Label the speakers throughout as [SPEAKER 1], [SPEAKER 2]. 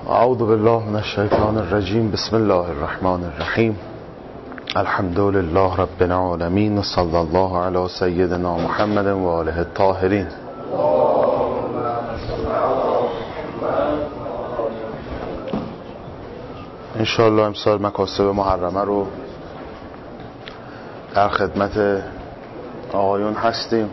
[SPEAKER 1] اعوذ بالله من الشیطان الرجیم. بسم الله الرحمن الرحیم. الحمد لله رب العالمین و صلی الله علی سیدنا محمد و آله الطاهرین. انشاءالله امسال مکاسب محرمه رو در خدمت آقایون هستیم.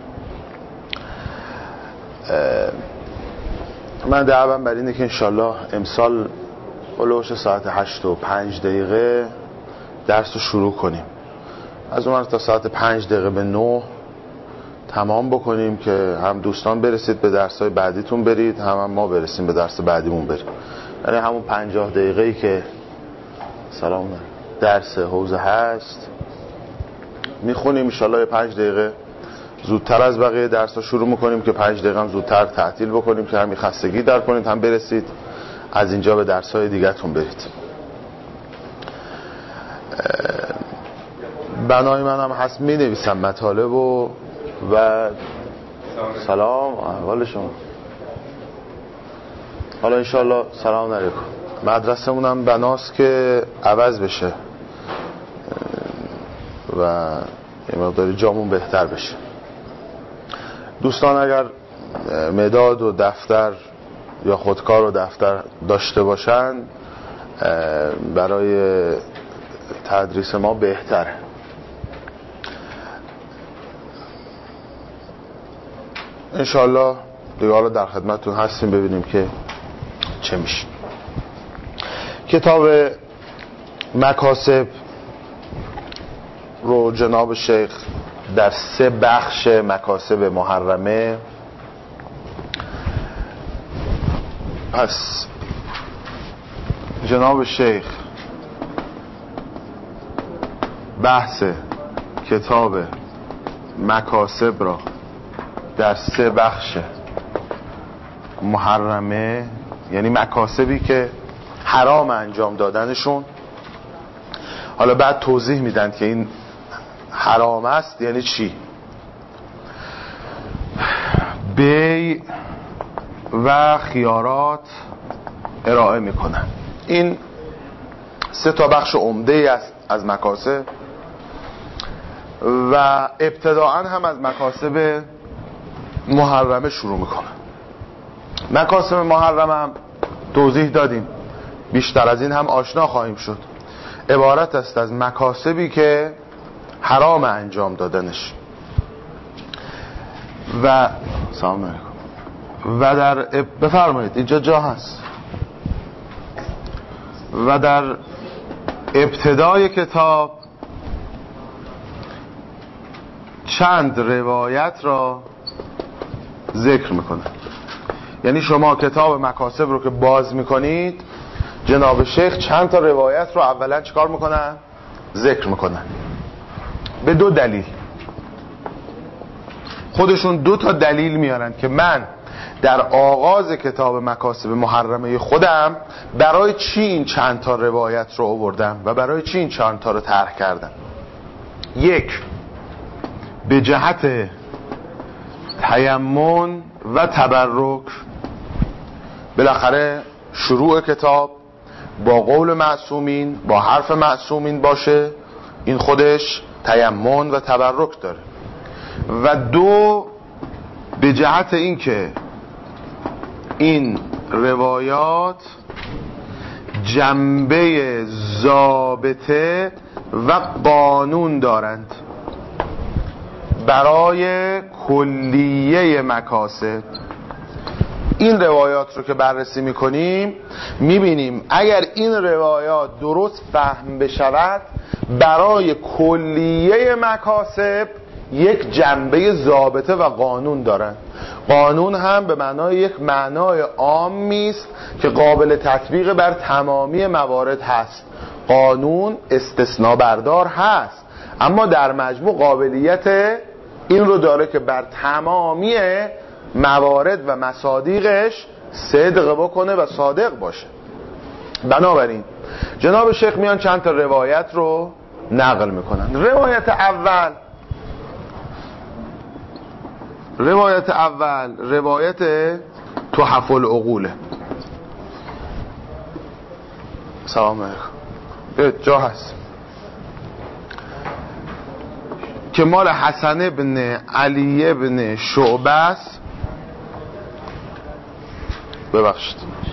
[SPEAKER 1] من دعوام بر اینه که انشاءالله امسال هلوش ساعت 8:05 درس رو شروع کنیم. از اون تا ساعت 5 دقیقه به 9 تمام بکنیم که هم دوستان برسید به درس‌های بعدیتون برید، هم ما برسیم به درس بعدیمون بریم. یعنی همون 50 دقیقه‌ای که سلام درس حوزه هست میخونیم انشاءالله 5 دقیقه زودتر از بقیه درس‌ها شروع میکنیم که 5 دقیقه هم زودتر تعطیل بکنیم که هم خستگی در کنید هم برسید از اینجا به درس‌های دیگه‌تون برید. بنای من هم هست می‌نویسم مطالب و سلام احوال شما. حالا انشاءالله سلام علیکم. مدرسه‌مون هم بناست که عوض بشه و یه مقداری جامون بهتر بشه. دوستان اگر مداد و دفتر یا خودکار و دفتر داشته باشن برای تدریس ما بهتره. انشاءالله دیگه حالا در خدمتتون هستیم ببینیم که چه میشه. کتاب مکاسب رو جناب شیخ در 3 بخش مکاسب محرمه، پس جناب شیخ بحث کتاب مکاسب را در 3 بخش محرمه، یعنی مکاسبی که حرام انجام دادنشون، حالا بعد توضیح میدن که این حرام است یعنی چی، بیع و خیارات ارائه میکنن. این 3 بخش عمده است از مکاسب و ابتداءً هم از مکاسب محرمه شروع میکنن. مکاسب محرمه هم توضیح دادیم، بیشتر از این هم آشنا خواهیم شد. عبارت است از مکاسبی که حرام انجام دادنش و سلام علیکم و در بفرمایید اینجا جا هست. و در ابتدای کتاب چند روایت را ذکر میکنه. یعنی شما کتاب مکاسب رو که باز میکنید جناب شیخ چند تا روایت رو اولا چیکار میکنن؟ ذکر میکنن به 2 دلیل. خودشون 2 تا دلیل میارن که من در آغاز کتاب مکاسب محرمه خودم برای چی این چند تا روایت رو آوردم و برای چی این چند تا رو طرح کردم. 1 به جهت تیمم و تبرک، بالاخره شروع کتاب با قول معصومین، با حرف معصومین باشه، این خودش تیمم و تبرک داره. و 2 به جهت این که این روایات جنبه ضابطه و قانون دارند برای کلیه مکاسب. این روایات رو که بررسی میکنیم میبینیم اگر این روایات درست فهم بشود برای کلیه مکاسب یک جنبه ضابطه و قانون دارن. قانون هم به معنای یک معنای عامی است که قابل تطبیق بر تمامی موارد هست. قانون استثناء بردار هست اما در مجموع قابلیت این رو داره که بر تمامی موارد و مصادیقش صدق بکنه و صادق باشه. بنابراین جناب شیخ میان چند تا روایت رو نقل میکنن. روایت اول روایت تحف العقوله. سلام علیکم. جا هست که مال حسن ابن علی ابن شعبه است. ببخشید